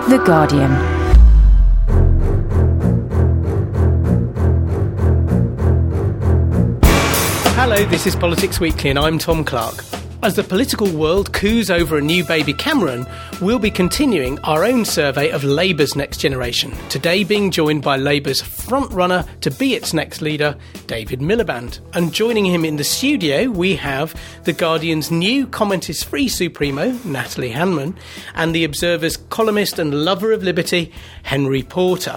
The Guardian. Hello, this is Politics Weekly and I'm Tom Clark. As the political world coos over a new baby Cameron, we'll be continuing our own survey of Labour's next generation, today being joined by Labour's front-runner to be its next leader, David Miliband. And joining him in the studio, we have The Guardian's new Comment is Free Supremo, Natalie Hanman, and The Observer's columnist and lover of liberty, Henry Porter.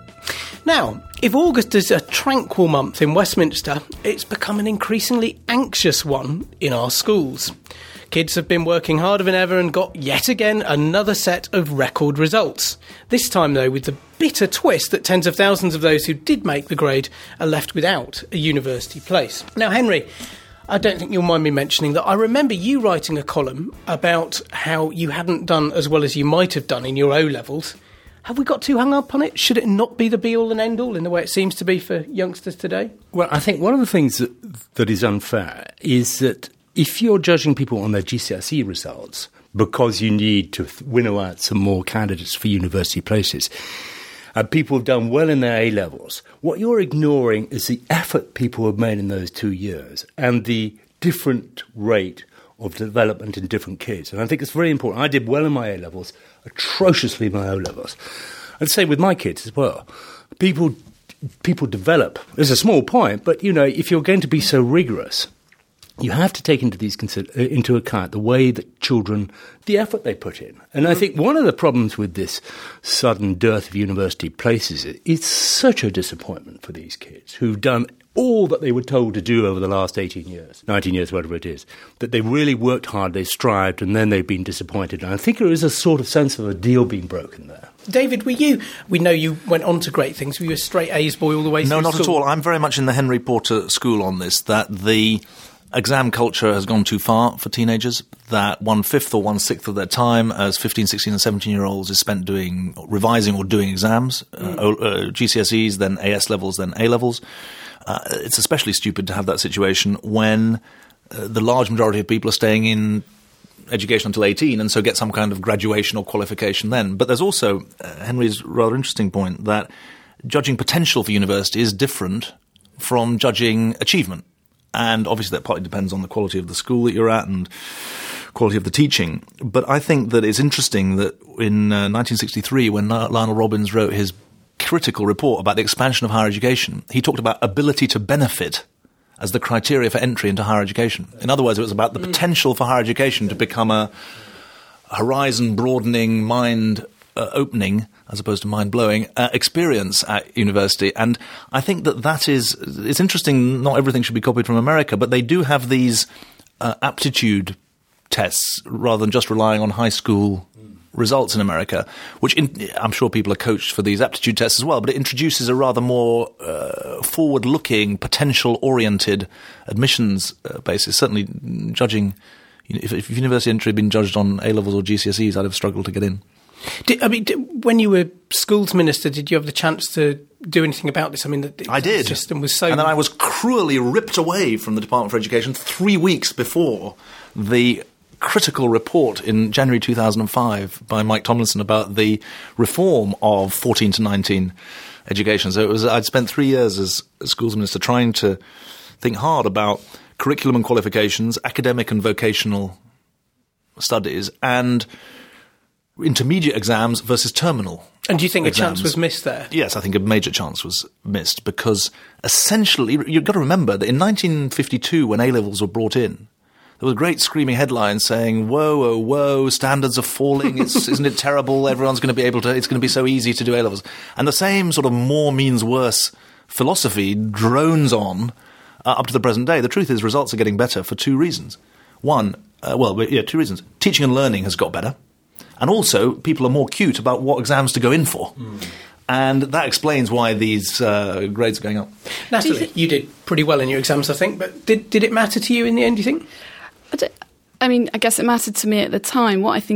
Now, if August is a tranquil month in Westminster, it's become an increasingly anxious one in our schools. Kids have been working harder than ever and got yet again another set of record results. This time, though, with the bitter twist that tens of thousands of those who did make the grade are left without a university place. Now, Henry, I don't think you'll mind me mentioning that I remember you writing a column about how you hadn't done as well as you might have done in your O-levels. Have we got too hung up on it? Should it not be the be-all and end-all in the way it seems to be for youngsters today? Well, I think one of the things that is unfair is that if you're judging people on their GCSE results because you need to winnow out some more candidates for university places, people have done well in their A-levels, what you're ignoring is the effort people have made in those 2 years and the different rate of development in different kids. And I think it's very important. I did well in my A-levels, atrociously in my O-levels. I'd say with my kids as well. People develop. It's a small point, but, you know, if you're going to be so rigorous, you have to take into account the way that children, the effort they put in. And I think one of the problems with this sudden dearth of university places, it's such a disappointment for these kids who've done all that they were told to do over the last 18 years, 19 years, whatever it is, that they really worked hard, they strived, and then they've been disappointed. And I think there is a sort of sense of a deal being broken there. David, we know you went on to great things. Were you a straight A's boy all the way through No, not school? at all. I'm very much in the Henry Porter school on this, that the exam culture has gone too far for teenagers, that 1/5 or 1/6 of their time as 15, 16 and 17-year-olds is spent revising or doing exams, GCSEs, then AS levels, then A levels. It's especially stupid to have that situation when the large majority of people are staying in education until 18 and so get some kind of graduation or qualification then. But there's also Henry's rather interesting point that judging potential for university is different from judging achievement. And obviously that partly depends on the quality of the school that you're at and quality of the teaching. But I think that it's interesting that in 1963, when Lionel Robbins wrote his critical report about the expansion of higher education, he talked about ability to benefit as the criteria for entry into higher education. In other words, it was about the potential for higher education to become a horizon-broadening, mind-opening, as opposed to mind-blowing, experience at university. And I think it's interesting, not everything should be copied from America, but they do have these aptitude tests rather than just relying on high school results in America, which I'm sure people are coached for these aptitude tests as well, but it introduces a rather more forward-looking, potential-oriented admissions basis. Certainly judging, if university entry had been judged on A-levels or GCSEs, I'd have struggled to get in. When you were schools minister, did you have the chance to do anything about this? I mean, I did. The system was so... And then I was cruelly ripped away from the Department for Education 3 weeks before the critical report in January 2005 by Mike Tomlinson about the reform of 14 to 19 education. So I'd spent 3 years as schools minister trying to think hard about curriculum and qualifications, academic and vocational studies, and intermediate exams versus terminal. And do you think exams. A chance was missed there? Yes, I think a major chance was missed because essentially, you've got to remember that in 1952 when A-levels were brought in, there was a great screaming headline saying, whoa, oh, whoa, standards are falling, isn't it terrible, everyone's going to be able to, it's going to be so easy to do A-levels. And the same sort of more means worse philosophy drones on up to the present day. The truth is results are getting better for two reasons. One, two reasons. Teaching and learning has got better. And also, people are more cute about what exams to go in for. And that explains why these grades are going up. Natalie, you did pretty well in your exams, I think, but did it matter to you in the end, do you think? I guess it mattered to me at the time. What I think's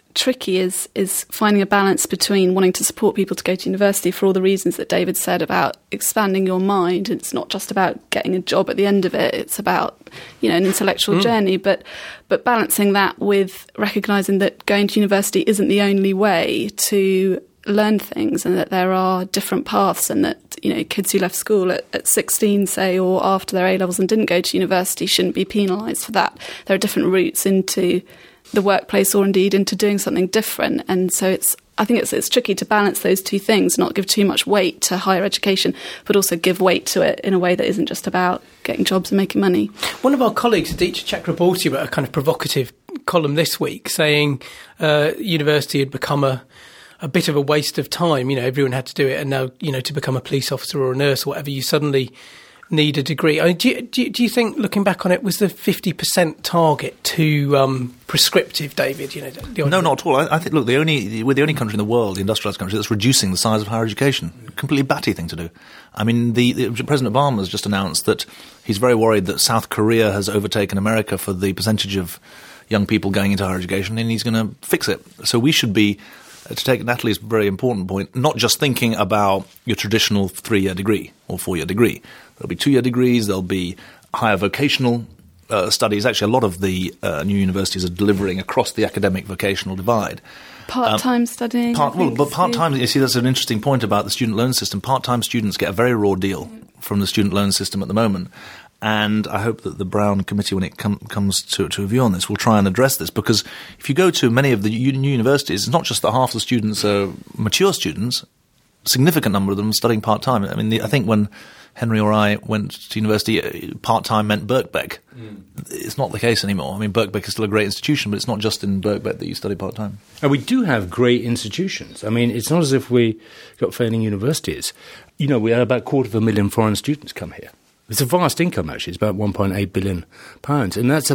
tricky is finding a balance between wanting to support people to go to university for all the reasons that David said about expanding your mind. It's not just about getting a job at the end of it. It's about, an intellectual journey, but balancing that with recognising that going to university isn't the only way to learn things, and that there are different paths, and that kids who left school at 16, say, or after their A-levels and didn't go to university shouldn't be penalised for that. There are different routes into the workplace, or indeed into doing something different. And so I think it's tricky to balance those two things, not give too much weight to higher education, but also give weight to it in a way that isn't just about getting jobs and making money. One of our colleagues, Aditya Chakraborty, wrote a kind of provocative column this week saying university had become a bit of a waste of time. Everyone had to do it, and now, to become a police officer or a nurse or whatever, you suddenly need a degree. I mean, do you think, looking back on it, was the 50% target too prescriptive, David? No, not at all. I think, look, we're the only country in the world, the industrialised country, that's reducing the size of higher education. Completely batty thing to do. I mean, the President Obama has just announced that he's very worried that South Korea has overtaken America for the percentage of young people going into higher education, and he's going to fix it. So we should be, to take Natalie's very important point, not just thinking about your traditional 3-year degree or 4-year degree. There'll be 2-year degrees, there'll be higher vocational studies. Actually, a lot of the new universities are delivering across the academic vocational divide. Part-time studying. But part-time, you see, that's an interesting point about the student loan system. Part-time students get a very raw deal from the student loan system at the moment. And I hope that the Brown Committee, when it comes to a view on this, will try and address this. Because if you go to many of the new universities, it's not just that half the students are mature students, a significant number of them are studying part-time. I mean, I think when Henry or I went to university, part-time meant Birkbeck. It's not the case anymore. I mean, Birkbeck is still a great institution, but it's not just in Birkbeck that you study part-time. And we do have great institutions. I mean, it's not as if we got failing universities. We had about 250,000 foreign students come here. It's a vast income, actually. It's about £1.8 billion. And that's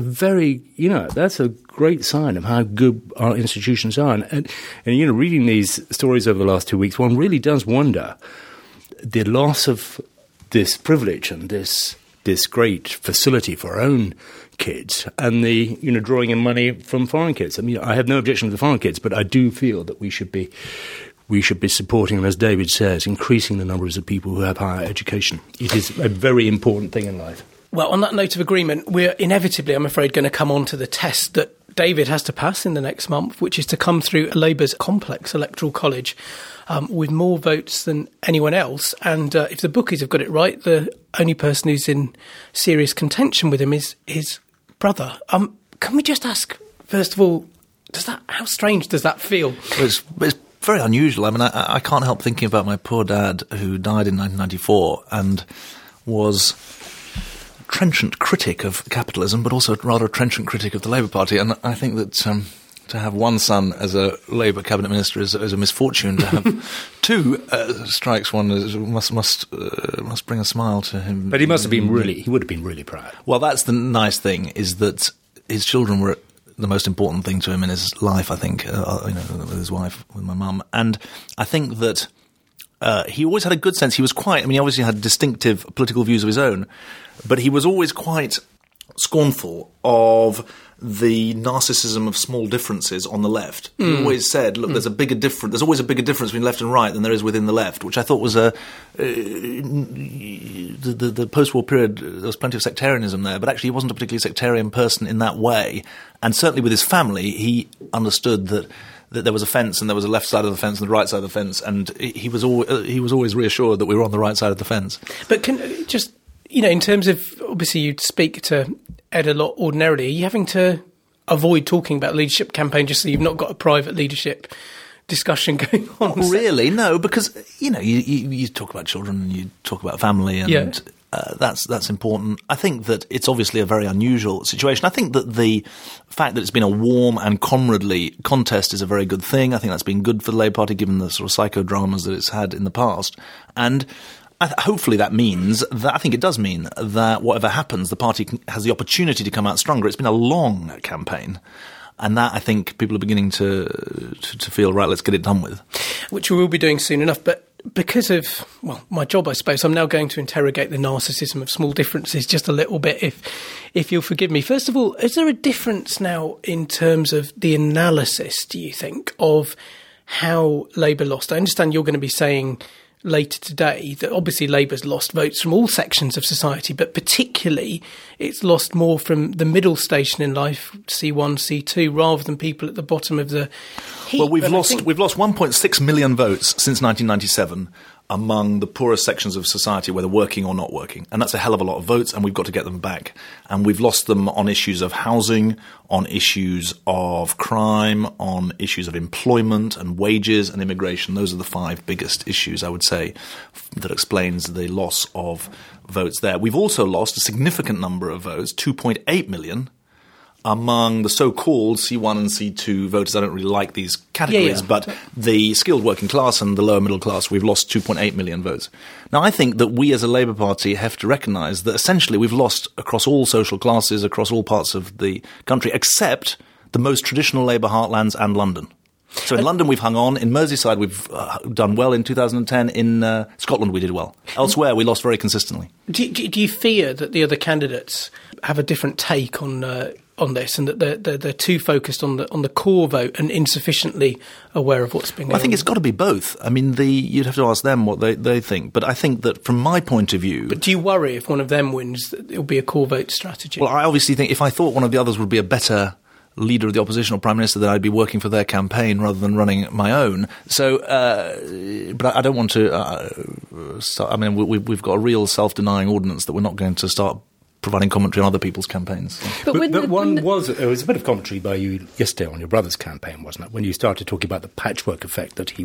that's a great sign of how good our institutions are. And reading these stories over the last 2 weeks, one really does wonder the loss of this privilege and this great facility for our own kids, and the drawing in money from foreign kids. I mean, I have no objection to the foreign kids, but I do feel that we should be supporting, and as David says, increasing the numbers of people who have higher education. It is a very important thing in life. Well, on that note of agreement, we're inevitably, I'm afraid, going to come on to the test that David has to pass in the next month, which is to come through Labour's complex electoral college with more votes than anyone else. And if the bookies have got it right, the only person who's in serious contention with him is his brother. Can we just ask, first of all, how strange does that feel? It's very unusual. I mean, I can't help thinking about my poor dad, who died in 1994 and was a trenchant critic of capitalism, but also rather a trenchant critic of the Labour Party. And I think that to have one son as a Labour cabinet minister is a misfortune. To have two strikes one must bring a smile to him. But he would have been really proud. Well, that's the nice thing, is that his children were the most important thing to him in his life, I think, with his wife, with my mum. And I think that he always had a good sense. He obviously had distinctive political views of his own, but he was always quite scornful of the narcissism of small differences on the left. He always said, look, there's always a bigger difference between left and right than there is within the left, which I thought was the post-war period. There was plenty of sectarianism there, but actually he wasn't a particularly sectarian person in that way. And certainly with his family, he understood that there was a fence, and there was a left side of the fence and the right side of the fence, and he was always reassured that we were on the right side of the fence. But in terms of, obviously you speak to Ed a lot ordinarily, are you having to avoid talking about leadership campaign just so you've not got a private leadership discussion going on? Not really, no, because, you talk about children and you talk about family, and that's important. I think that it's obviously a very unusual situation. I think that the fact that it's been a warm and comradely contest is a very good thing. I think that's been good for the Labour Party, given the sort of psychodramas that it's had in the past. And hopefully that means that, I think it does mean that whatever happens, the party has the opportunity to come out stronger. It's been a long campaign, and that, I think, people are beginning to feel, right, let's get it done with. Which we will be doing soon enough. But because of, my job, I suppose, I'm now going to interrogate the narcissism of small differences just a little bit, if you'll forgive me. First of all, is there a difference now in terms of the analysis, do you think, of how Labour lost? I understand you're going to be saying later today that obviously Labour's lost votes from all sections of society, but particularly it's lost more from the middle station in life, C1, C2, rather than people at the bottom of the heap. Well, we've lost 1.6 million votes since 1997 among the poorest sections of society, whether working or not working. And that's a hell of a lot of votes, and we've got to get them back. And we've lost them on issues of housing, on issues of crime, on issues of employment and wages and immigration. Those are the 5 biggest issues, I would say, that explains the loss of votes there. We've also lost a significant number of votes, 2.8 million, among the so-called C1 and C2 voters. I don't really like these categories, but the skilled working class and the lower middle class, we've lost 2.8 million votes. Now, I think that we as a Labour Party have to recognise that essentially we've lost across all social classes, across all parts of the country, except the most traditional Labour heartlands and London. So in London, we've hung on. In Merseyside, we've done well in 2010. In Scotland, we did well. Elsewhere, we lost very consistently. Do you fear that the other candidates have a different take on this, and that they're too focused on the core vote and insufficiently aware of what's been going on? I think it's got to be both. I mean, you'd have to ask them what they think. But I think that from my point of view... But do you worry if one of them wins that it'll be a core vote strategy? Well, I obviously think if I thought one of the others would be a better leader of the opposition or prime minister, then I'd be working for their campaign rather than running my own. So, but I don't want to start, I mean, we've got a real self-denying ordinance that we're not going to start providing commentary on other people's campaigns. So. But there was a bit of commentary by you yesterday on your brother's campaign, wasn't it, when you started talking about the patchwork effect that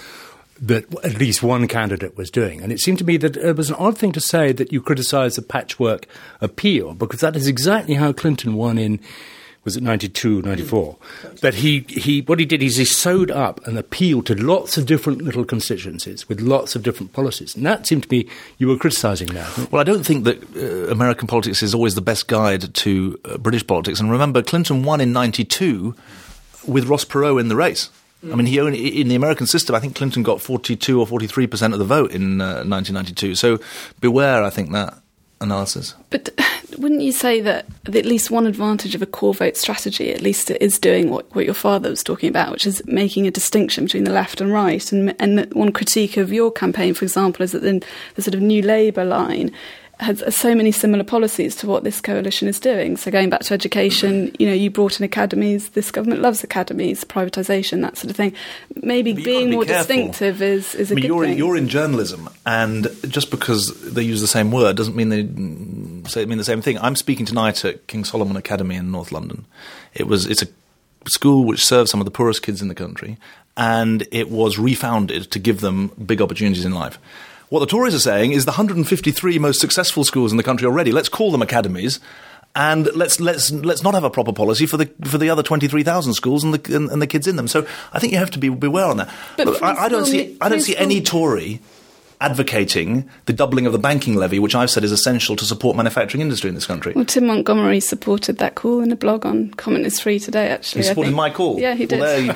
at least one candidate was doing. And it seemed to me that it was an odd thing to say that you criticise the patchwork appeal, because that is exactly how Clinton won in, was it 92, 94? That what he did is he sewed up an appeal to lots of different little constituencies with lots of different policies. And that seemed to be, you were criticising that. Well, I don't think that American politics is always the best guide to British politics. And remember, Clinton won in 92 with Ross Perot in the race. I mean, in the American system, I think Clinton got 42 or 43% of the vote in 1992. So beware, I think, that analysis. But wouldn't you say that at least one advantage of a core vote strategy, at least it is doing what your father was talking about, which is making a distinction between the left and right? And one critique of your campaign, for example, is that the sort of New Labour line has so many similar policies to what this coalition is doing. So going back to education, you brought in academies, this government loves academies, privatisation, that sort of thing. Maybe being more distinctive is a good thing. You're in journalism, and just because they use the same word doesn't mean they mean the same thing. I'm speaking tonight at King Solomon Academy in North London. It's a school which serves some of the poorest kids in the country, and it was refounded to give them big opportunities in life. What the Tories are saying is the 153 most successful schools in the country already, let's call them academies, and let's not have a proper policy for the other 23,000 schools and the kids in them. So I think you have to beware on that. But I don't see any Tory advocating the doubling of the banking levy, which I've said is essential to support manufacturing industry in this country. Well, Tim Montgomery supported that call in a blog on Comment is Free today, actually. He supported my call? Yeah, he did. Well, there you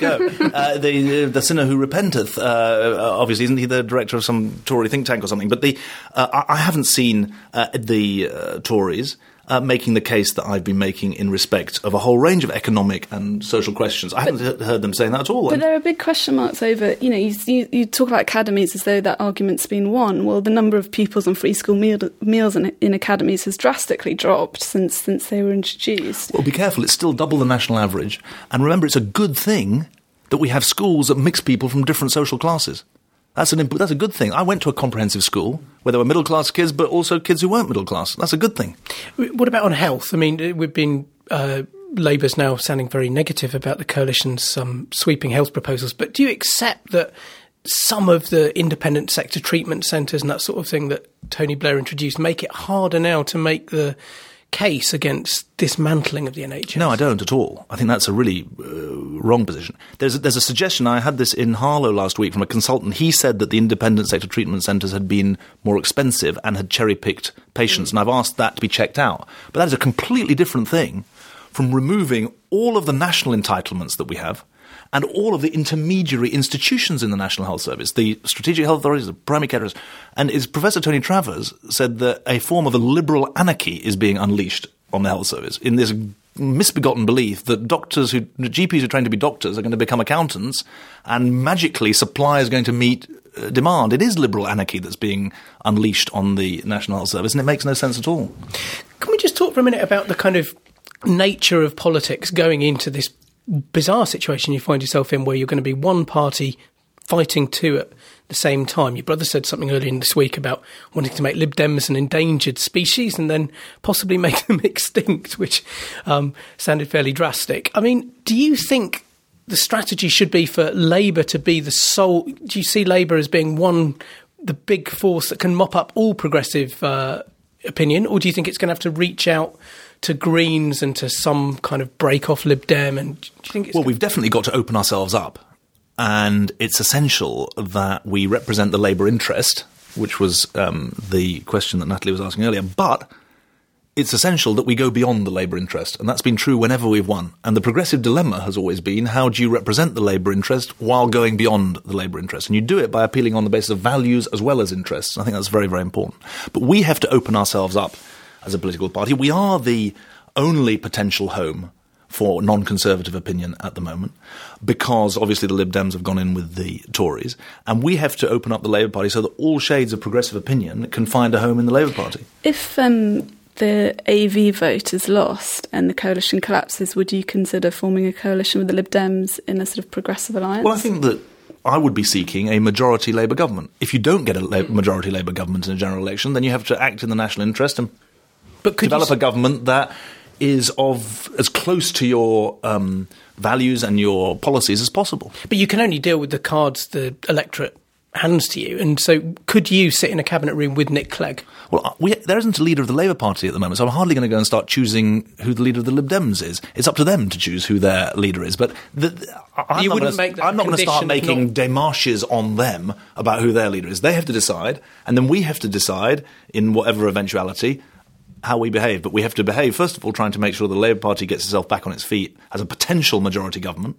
go. The sinner who repenteth, obviously, isn't he the director of some Tory think tank or something? But I haven't seen the Tories making the case that I've been making in respect of a whole range of economic and social questions. I haven't heard them saying that at all. But there are big question marks over, you talk about academies as though that argument's been won. Well, the number of pupils on free school meals in academies has drastically dropped since they were introduced. Well, be careful, it's still double the national average. And remember, it's a good thing that we have schools that mix people from different social classes. That's a good thing. I went to a comprehensive school where there were middle-class kids, but also kids who weren't middle-class. That's a good thing. What about on health? I mean, we've been Labour's now sounding very negative about the coalition's sweeping health proposals, but do you accept that some of the independent sector treatment centres and that sort of thing that Tony Blair introduced make it harder now to make the case against dismantling of the NHS? No, I don't at all. I think that's a really wrong position. There's a suggestion, I had this in Harlow last week from a consultant. He said that the independent sector treatment centres had been more expensive and had cherry-picked patients, and I've asked that to be checked out. But that is a completely different thing from removing all of the national entitlements that we have and all of the intermediary institutions in the National Health Service, the strategic health authorities, the primary care areas. And Professor Tony Travers said that a form of a liberal anarchy is being unleashed on the health service in this misbegotten belief that GPs who train to be doctors are going to become accountants, and magically supply is going to meet demand. It is liberal anarchy that's being unleashed on the National Health Service, and it makes no sense at all. Can we just talk for a minute about the kind of nature of politics going into this bizarre situation you find yourself in, where you're going to be one party fighting two at the same time? Your brother said something earlier in this week about wanting to make Lib Dems an endangered species and then possibly make them extinct, which sounded fairly drastic. I mean, do you think the strategy should be for Labour to be the sole... Do you see Labour as being the big force that can mop up all progressive opinion, or do you think it's going to have to reach out to Greens and to some kind of break-off Lib Dem? And do you think we've definitely got to open ourselves up, and it's essential that we represent the Labour interest, which was the question that Natalie was asking earlier, but it's essential that we go beyond the Labour interest, and that's been true whenever we've won. And the progressive dilemma has always been, how do you represent the Labour interest while going beyond the Labour interest? And you do it by appealing on the basis of values as well as interests. I think that's very, very important. But we have to open ourselves up as a political party. We are the only potential home for non-conservative opinion at the moment, because obviously the Lib Dems have gone in with the Tories, and we have to open up the Labour Party so that all shades of progressive opinion can find a home in the Labour Party. If the AV vote is lost and the coalition collapses, would you consider forming a coalition with the Lib Dems in a sort of progressive alliance? Well, I think that I would be seeking a majority Labour government. If you don't get a majority Labour government in a general election, then you have to act in the national interest and develop a government that is of as close to your values and your policies as possible. But you can only deal with the cards the electorate hands to you, and so could you sit in a cabinet room with Nick Clegg? Well, there isn't a leader of the Labour Party at the moment, so I'm hardly going to go and start choosing who the leader of the Lib Dems is. It's up to them to choose who their leader is. But I'm not going to start making démarches on them about who their leader is. They have to decide, and then we have to decide, in whatever eventuality, how we behave. But we have to behave, first of all, trying to make sure the Labour Party gets itself back on its feet as a potential majority government.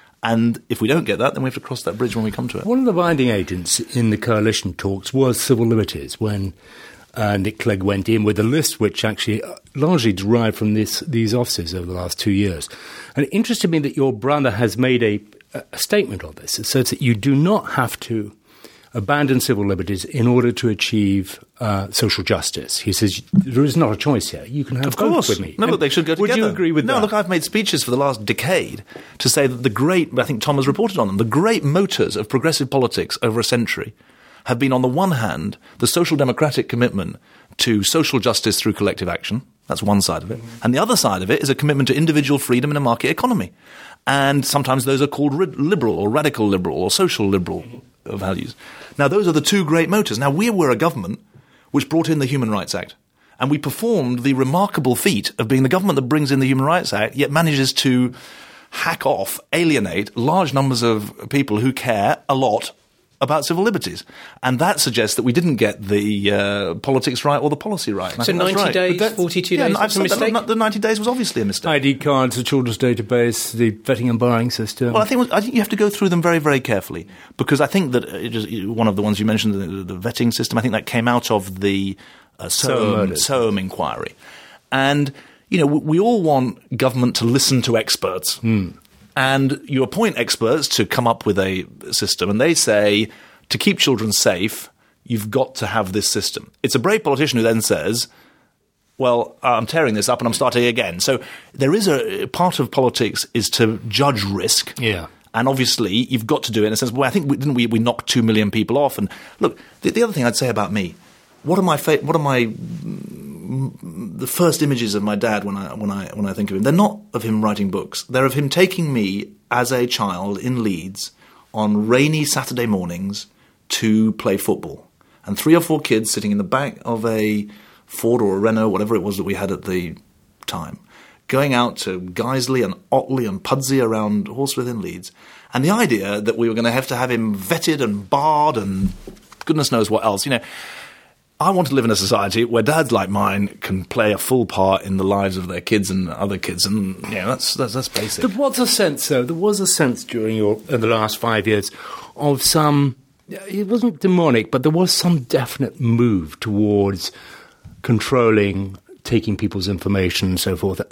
And if we don't get that, then we have to cross that bridge when we come to it. One of the binding agents in the coalition talks was civil liberties, when Nick Clegg went in with a list which actually largely derived from these offices over the last 2 years. And it interested me that your brother has made a statement on this. It says that you do not have to abandon civil liberties in order to achieve social justice. He says there is not a choice here. You can have both with me. No, look, they should go together. Would you agree with that? No, look, I've made speeches for the last decade to say that I think Tom has reported on them, the great motors of progressive politics over a century have been, on the one hand, the social democratic commitment to social justice through collective action. That's one side of it. And the other side of it is a commitment to individual freedom in a market economy. And sometimes those are called liberal or radical liberal or social liberal values. Now, those are the two great motors. Now, we were a government which brought in the Human Rights Act. And we performed the remarkable feat of being the government that brings in the Human Rights Act, yet manages to hack off, alienate large numbers of people who care a lot about civil liberties. And that suggests that we didn't get the politics right or the policy right. So 90 days, 42 days, that's a mistake? The 90 days was obviously a mistake. ID cards, the children's database, the vetting and barring system. Well, I think you have to go through them very, very carefully, because I think that one of the ones you mentioned, the vetting system, I think that came out of the Soham inquiry. And, we all want government to listen to experts. And you appoint experts to come up with a system, and they say, to keep children safe, you've got to have this system. It's a brave politician who then says, well, I'm tearing this up and I'm starting again. So there is a part of politics is to judge risk. Yeah. And obviously, you've got to do it in a sense. Well, I think we knocked 2 million people off. And look, the other thing I'd say about me, the first images of my dad when I think of him? They're not of him writing books. They're of him taking me as a child in Leeds on rainy Saturday mornings to play football, and 3 or 4 kids sitting in the back of a Ford or a Renault, whatever it was that we had at the time, going out to Guiseley and Otley and Pudsey around Horsforth in Leeds, and the idea that we were going to have him vetted and barred and goodness knows what else, I want to live in a society where dads like mine can play a full part in the lives of their kids and other kids, and that's basic. There was a sense, though. There was a sense during the last 5 years of some. It wasn't demonic, but there was some definite move towards controlling, taking people's information and so forth.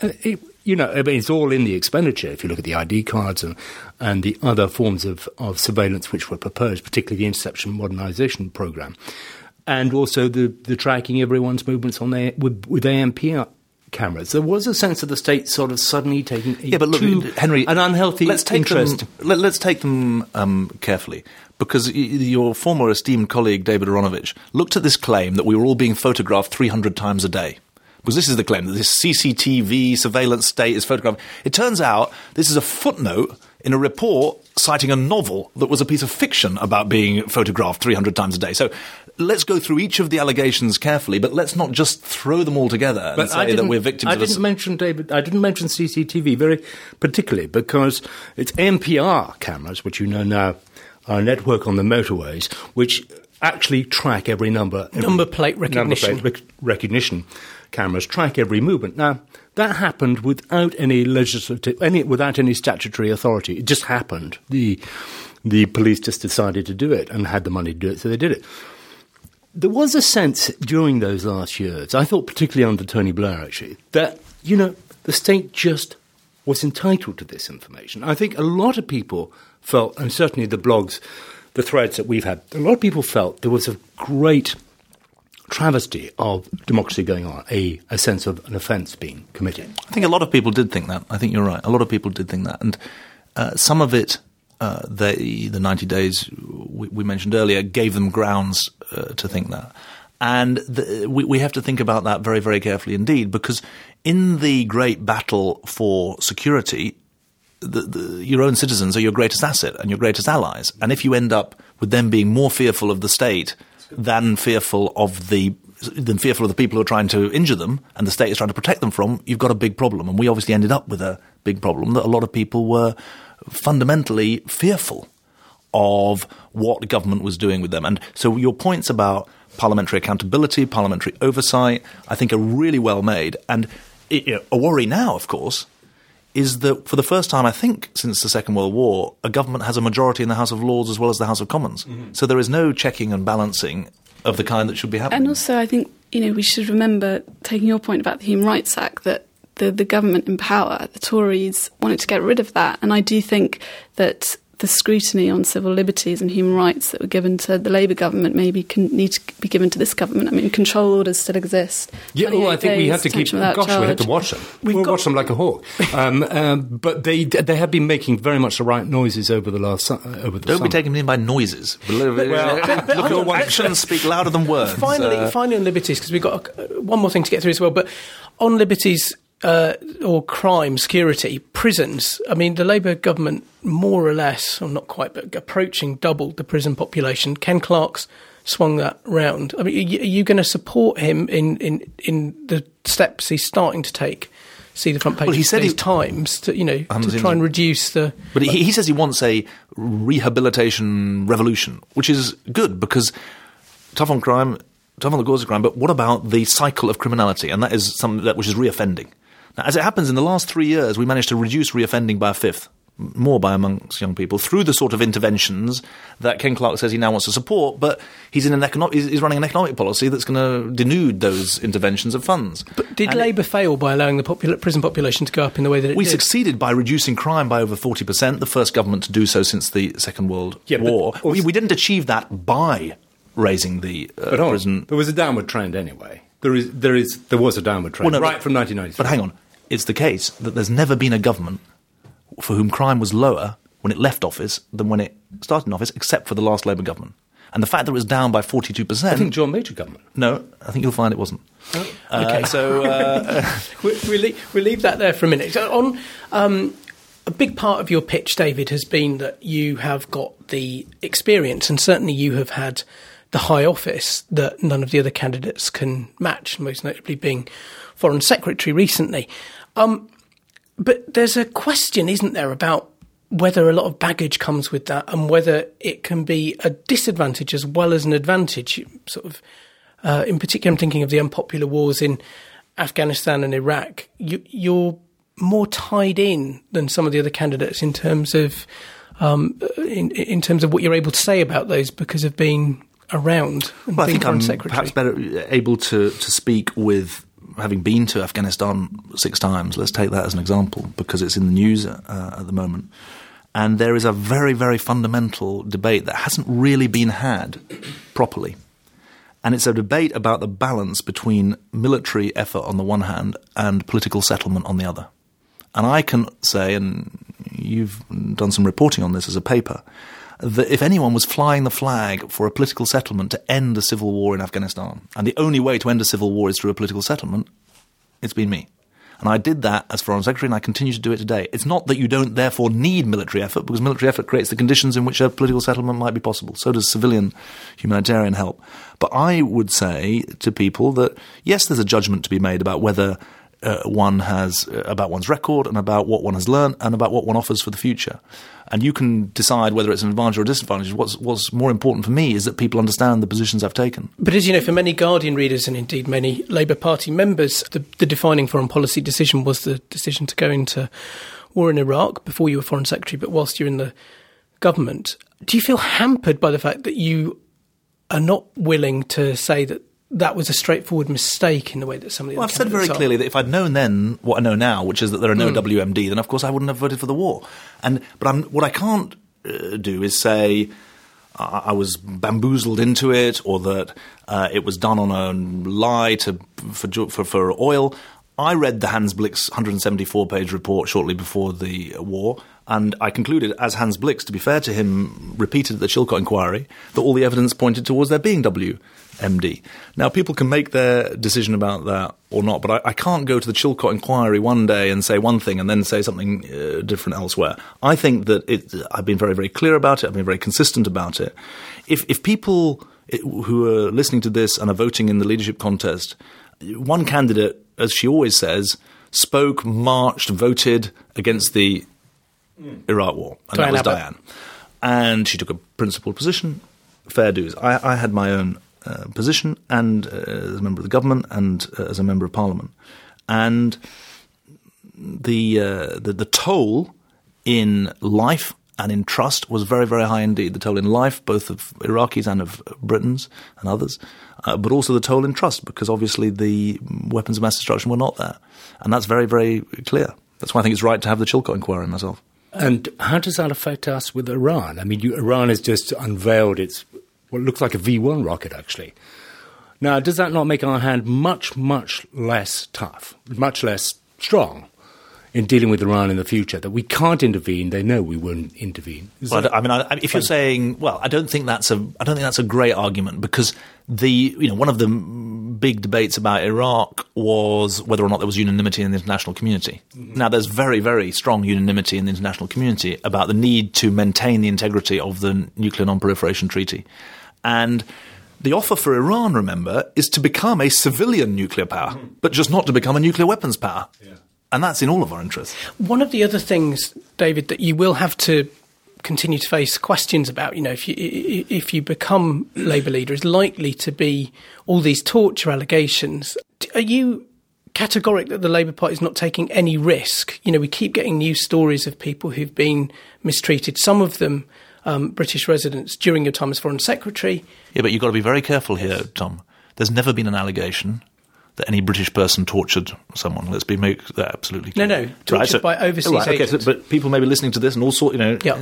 It's all in the expenditure. If you look at the ID cards and the other forms of surveillance which were proposed, particularly the Interception Modernisation Programme, and also the tracking everyone's movements on with ANPR cameras. There was a sense of the state sort of suddenly taking Henry, an unhealthy interest. Let's take them carefully, because your former esteemed colleague David Aronovich looked at this claim that we were all being photographed 300 times a day. Because this is the claim, that this CCTV surveillance state is photographed. It turns out this is a footnote in a report citing a novel that was a piece of fiction about being photographed 300 times a day. So let's go through each of the allegations carefully, but let's not just throw them all together and say that we're victims of I didn't mention CCTV very particularly because it's ANPR cameras, which now are a network on the motorways, which actually track every number plate recognition. Cameras track every movement. Now, that happened without any without any statutory authority. It just happened. The police just decided to do it and had the money to do it, so they did it. There was a sense during those last years, I thought particularly under Tony Blair actually, that, the state just was entitled to this information. I think a lot of people felt, and certainly the blogs, the threads that we've had, a lot of people felt there was a great travesty of democracy going on, a sense of an offence being committed. I think a lot of people did think that. I think you're right. A lot of people did think that. And some of it, the 90 days we mentioned earlier, gave them grounds to think that. And we have to think about that very, very carefully indeed, because in the great battle for security, your own citizens are your greatest asset and your greatest allies. And if you end up with them being more fearful of the state than fearful of the people who are trying to injure them, and the state is trying to protect them from, you've got a big problem. And we obviously ended up with a big problem that a lot of people were fundamentally fearful of what the government was doing with them. And so your points about parliamentary accountability, parliamentary oversight, I think are really well made. And a worry now, of course, is that for the first time, I think, since the Second World War, a government has a majority in the House of Lords as well as the House of Commons. Mm-hmm. So there is no checking and balancing of the kind that should be happening. And also, I think, we should remember, taking your point about the Human Rights Act, that the government in power, the Tories, wanted to get rid of that. And I do think that the scrutiny on civil liberties and human rights that were given to the Labour government maybe need to be given to this government. I mean, control orders still exist. Yeah, I think we have to keep. We have to watch them. We'll watch them like a hawk. But they have been making very much the right noises over the last summer. Don't be taken in by noises. Actions speak louder than words. Finally on liberties, because we've got one more thing to get through as well. But on liberties. Or crime, security, prisons. I mean, the Labour government more or less, or not quite, but approaching doubled the prison population. Ken Clarke's swung that round. I mean, are you going to support him in the steps he's starting to take? See the front page. Well, he said Times to try and reduce the. But he says he wants a rehabilitation revolution, which is good because tough on crime, tough on the cause of crime. But what about the cycle of criminality? And that is something which is reoffending. Now, as it happens, in the last 3 years, we managed to reduce reoffending by a fifth, more by amongst young people, through the sort of interventions that Ken Clarke says he now wants to support, but he's running an economic policy that's going to denude those interventions of funds. But did Labour fail by allowing the prison population to go up in the way that it did? We succeeded by reducing crime by over 40%, the first government to do so since the Second World War. We didn't achieve that by raising the prison. There was a downward trend anyway. There was a downward trend right from 1993. But hang on, it's the case that there's never been a government for whom crime was lower when it left office than when it started in office, except for the last Labour government. And the fact that it was down by 42%... I think John Major government. No, I think you'll find it wasn't. Oh, okay. We'll leave that there for a minute. So a big part of your pitch, David, has been that you have got the experience, and certainly you have had the high office that none of the other candidates can match, most notably being Foreign Secretary recently. But there's a question, isn't there, about whether a lot of baggage comes with that and whether it can be a disadvantage as well as an advantage. Sort of in particular I'm thinking of the unpopular wars in Afghanistan and Iraq, you're more tied in than some of the other candidates in terms of in terms of what you're able to say about those because of being around and being Foreign Secretary. Perhaps better able to speak with, having been to Afghanistan 6 times, let's take that as an example, because it's in the news at the moment. And there is a very, very fundamental debate that hasn't really been had properly. And it's a debate about the balance between military effort on the one hand and political settlement on the other. And I can say, and you've done some reporting on this as a paper, that if anyone was flying the flag for a political settlement to end the civil war in Afghanistan, and the only way to end a civil war is through a political settlement, it's been me. And I did that as Foreign Secretary, and I continue to do it today. It's not that you don't therefore need military effort, because military effort creates the conditions in which a political settlement might be possible. So does civilian humanitarian help. But I would say to people that, yes, there's a judgment to be made about whether one has, about one's record and about what one has learned and about what one offers for the future. And you can decide whether it's an advantage or a disadvantage. What's more important for me is that people understand the positions I've taken. But as you know, for many Guardian readers and indeed many Labour Party members, the defining foreign policy decision was the decision to go into war in Iraq before you were Foreign Secretary, but whilst you're in the government. Do you feel hampered by the fact that you are not willing to say that that was a straightforward mistake in the way that some of the other I've said very clearly that if I'd known then what I know now, which is that there are no WMD, then of course I wouldn't have voted for the war. But what I can't do is say I was bamboozled into it, or that it was done on a lie for oil. I read the Hans Blix 174-page report shortly before the war, and I concluded, as Hans Blix, to be fair to him, repeated at the Chilcot inquiry, that all the evidence pointed towards there being WMD. Now, people can make their decision about that or not, but I can't go to the Chilcot inquiry one day and say one thing and then say something different elsewhere. I think that I've been very, very clear about it. I've been very consistent about it. If people who are listening to this and are voting in the leadership contest, one candidate, as she always says, spoke, marched, voted against the Iraq war, and that was Diane. And she took a principled position, fair dues. I had my own position, and as a member of the government and as a member of Parliament. And the toll in life and in trust was very, very high indeed. The toll in life, both of Iraqis and of Britons and others, but also the toll in trust, because obviously the weapons of mass destruction were not there. And that's very, very clear. That's why I think it's right to have the Chilcot inquiry myself. And how does that affect us with Iran? I mean, Iran has just unveiled its what looks like a V1 rocket, actually. Now, does that not make our hand much, much less tough, much less strong in dealing with Iran in the future, that we can't intervene? They know we won't intervene. If you're saying, I don't think that's a great argument, because one of the big debates about Iraq was whether or not there was unanimity in the international community. Mm-hmm. Now, there's very, very strong unanimity in the international community about the need to maintain the integrity of the Nuclear Non-Proliferation Treaty. And the offer for Iran, remember, is to become a civilian nuclear power, but just not to become a nuclear weapons power. Yeah. And that's in all of our interests. One of the other things, David, that you will have to continue to face questions about, if you become Labour leader, is likely to be all these torture allegations. Are you categoric that the Labour Party is not taking any risk? We keep getting news stories of people who've been mistreated, some of them British residents, during your time as Foreign Secretary. Yeah, but you've got to be very careful here, Tom. There's never been an allegation that any British person tortured someone. Let's make that absolutely clear. No, tortured by overseas agents. Okay, but people may be listening to this and all sorts,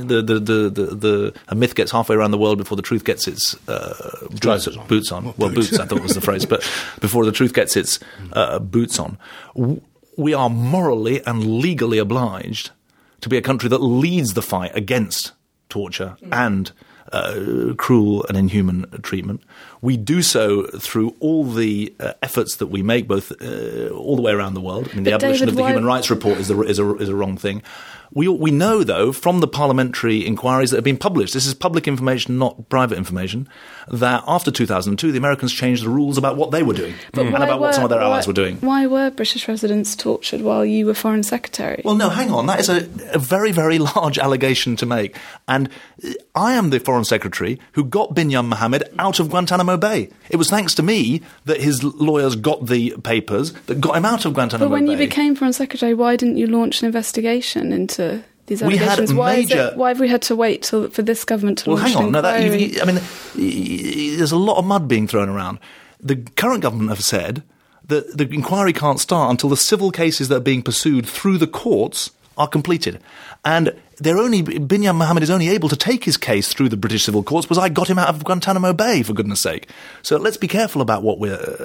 a myth gets halfway around the world before the truth gets its boots on. Well, boots, I thought was the phrase, but before the truth gets its boots on. We are morally and legally obliged to be a country that leads the fight against torture and cruel and inhuman treatment. We do so through all the efforts that we make, both all the way around the world. I mean, the abolition of the Human Rights Report is a wrong thing. We know, though, from the parliamentary inquiries that have been published, this is public information, not private information, that after 2002, the Americans changed the rules about what they were doing and about what some of their allies were doing. Why were British residents tortured while you were Foreign Secretary? Well, no, hang on. That is a very, very large allegation to make. And I am the Foreign Foreign Secretary who got Binyam Mohammed out of Guantanamo Bay. It was thanks to me that his lawyers got the papers that got him out of Guantanamo Bay. But when you became Foreign Secretary, why didn't you launch an investigation into these allegations? Why have we had to wait for this government to launch an inquiry? There's a lot of mud being thrown around. The current government have said that the inquiry can't start until the civil cases that are being pursued through the courts are completed. And Binyam Mohammed is only able to take his case through the British civil courts because I got him out of Guantanamo Bay, for goodness sake. So let's be careful about what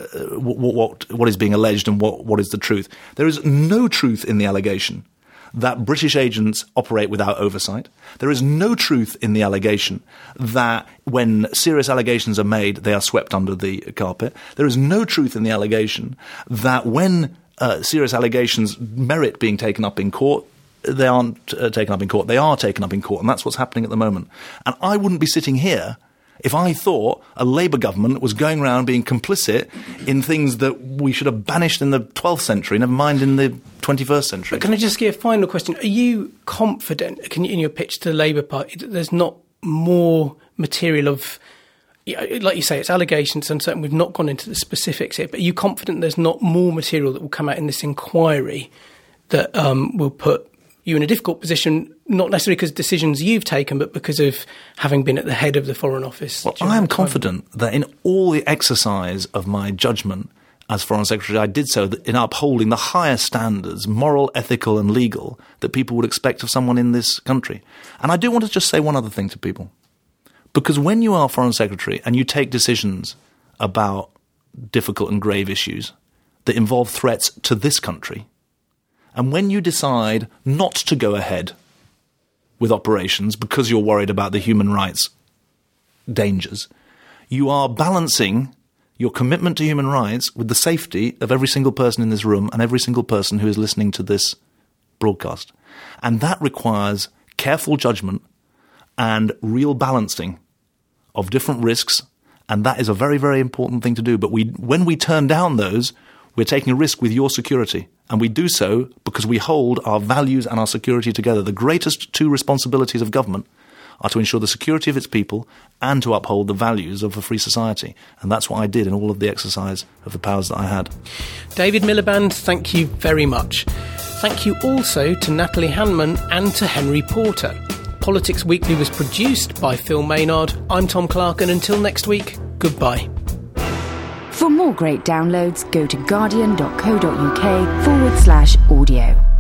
is being alleged and what is the truth. There is no truth in the allegation that British agents operate without oversight. There is no truth in the allegation that when serious allegations are made, they are swept under the carpet. There is no truth in the allegation that when serious allegations merit being taken up in court, they aren't taken up in court. They are taken up in court, and that's what's happening at the moment. And I wouldn't be sitting here if I thought a Labour government was going around being complicit in things that we should have banished in the 12th century, never mind in the 21st century. But can I just give a final question? Are you confident, in your pitch to the Labour Party, that there's not more material of, like you say, it's allegations, uncertain, we've not gone into the specifics here, but are you confident there's not more material that will come out in this inquiry that will put you in a difficult position, not necessarily because of decisions you've taken, but because of having been at the head of the Foreign Office? Well, I am confident that in all the exercise of my judgment as Foreign Secretary, I did so in upholding the highest standards, moral, ethical and legal, that people would expect of someone in this country. And I do want to just say one other thing to people. Because when you are Foreign Secretary and you take decisions about difficult and grave issues that involve threats to this country, and when you decide not to go ahead with operations because you're worried about the human rights dangers, you are balancing your commitment to human rights with the safety of every single person in this room and every single person who is listening to this broadcast. And that requires careful judgment and real balancing of different risks, and that is a very, very important thing to do. But when we turn down those, we're taking a risk with your security. And we do so because we hold our values and our security together. The greatest two responsibilities of government are to ensure the security of its people and to uphold the values of a free society. And that's what I did in all of the exercise of the powers that I had. David Miliband, thank you very much. Thank you also to Natalie Hanman and to Henry Porter. Politics Weekly was produced by Phil Maynard. I'm Tom Clark, and until next week, goodbye. For more great downloads, go to guardian.co.uk/audio.